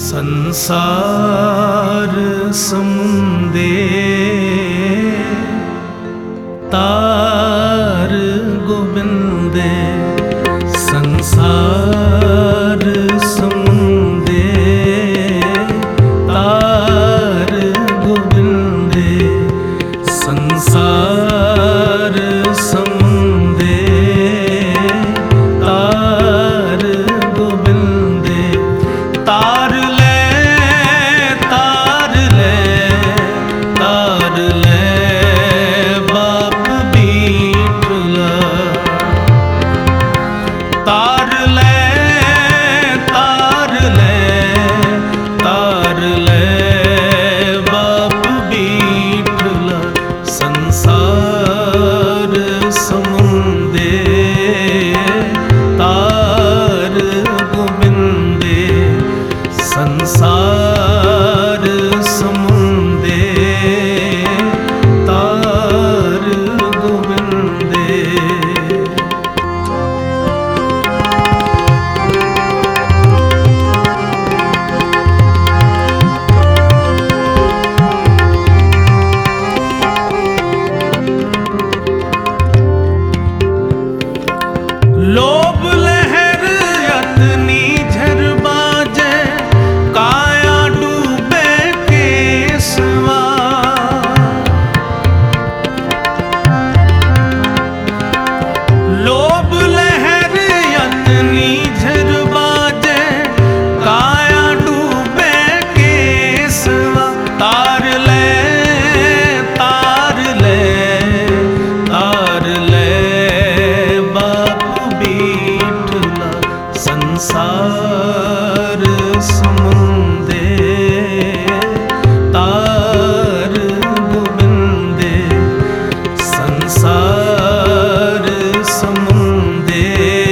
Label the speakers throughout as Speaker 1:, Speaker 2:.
Speaker 1: संसार समुंदे तार गोबिंदे, संसार समुंदे तार गोबिंदे, संसार समुंदे तार गोबिंदे। तार ले तार ले तार ले बाप बीठला, तार ले तार ले तार ले बाप बीठला, संसार समुंदे तार गोबिंदे, संसार समुंदे तार गोबिंदे। लोभ लहर अतनी झर बाजे, काया डूबे केसवा, लोभ लहर अतनी झर बाजे, काया डूबे केसवा। तार ले तार ले तार ले बाप बीठला, संसार समुंदे तार गोबिंदे, संसार समुंदे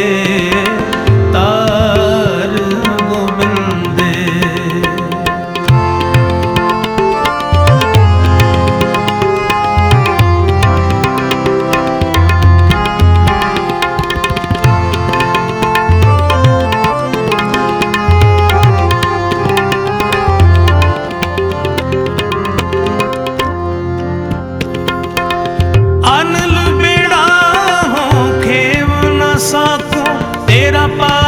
Speaker 1: तार गोबिंदे। अनल बेड़ा हो खेव न साको, तेरा पा